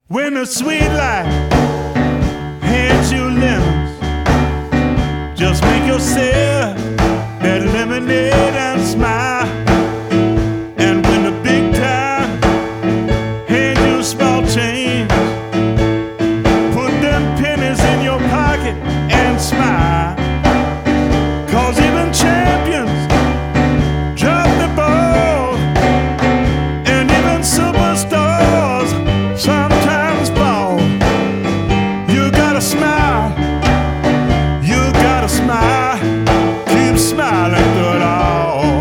When the sweet life hands you lemons, just make yourself that lemonade and smile. And when the big time hands you small change, put them pennies in your pocket and smile. 'Cause even champions drop the ball, and even superstars sometimes fall. You gotta smile, you gotta smile, keep smiling through it all.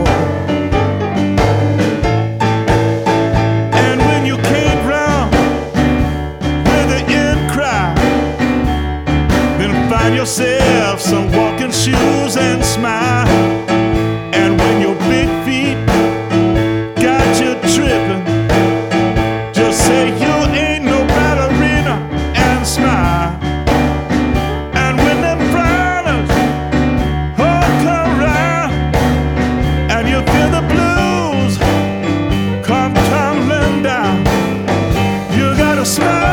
And when you can't run with the in crowd, then find yourself some walking shoes and smile. And when your big feet got you tripping, just say you ain't no ballerina and smile. And when them frowners all come round and you feel the blues come tumbling down, you gotta smile.